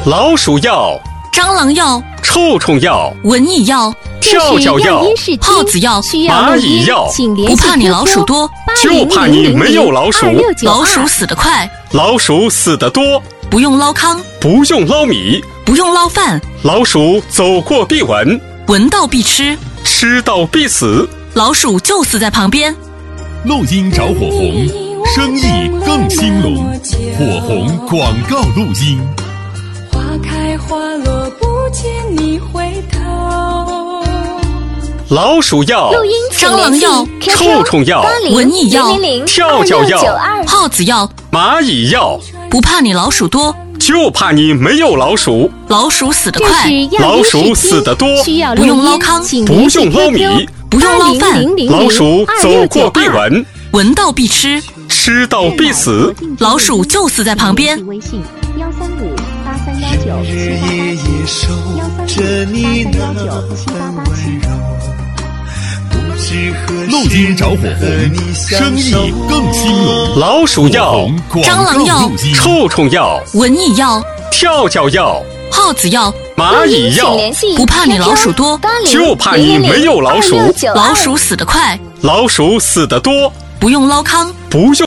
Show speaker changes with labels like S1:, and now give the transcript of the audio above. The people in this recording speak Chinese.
S1: 老鼠药、
S2: 蟑螂药、
S1: 臭虫药、
S2: 蚊蚁药、
S1: 跳脚药、
S2: 耗子药、
S1: 蚂蚁药。
S2: 不怕你老鼠多，
S1: 就怕你没有老鼠。
S2: 老鼠死得快，
S1: 老鼠死得多。
S2: 不用捞糠，
S1: 不用捞米，
S2: 不用捞饭。
S1: 老鼠走过必闻，
S2: 闻到必吃，
S1: 吃到必死。
S2: 老鼠就死在旁边。
S3: 录音找火红，生意更兴隆。火红广告录音。
S4: 花开花落不见你回头。
S1: 老鼠药、
S2: 蟑螂药、
S1: 臭虫药、
S2: 蚊蚁药、
S1: 跳脚药、
S2: 耗子药、
S1: 蚂蚁药。
S2: 不怕你老鼠多，
S1: 就怕你没有老鼠。
S2: 老鼠死得快，
S1: 老鼠死得多。
S2: 不用捞糠，
S1: 不用捞米，
S2: 不用捞饭。
S1: 老鼠走过必闻，
S2: 闻到必吃，
S1: 吃到必死。
S2: 老鼠就死在旁边。
S5: 微信1358319
S6: 日夜夜守着你那份温柔，不知何
S3: 录音找火红，生意更兴隆。
S1: 老鼠药、
S2: 蟑螂药、
S1: 臭虫药、
S2: 蚊蚁药、
S1: 跳脚药、
S2: 耗子药、
S1: 蚂蚁药。
S2: 不怕你老鼠多，
S1: 就怕你没有老鼠。
S2: 老鼠死得快，
S1: 老鼠死得多。
S2: 不用捞糠，
S1: 不用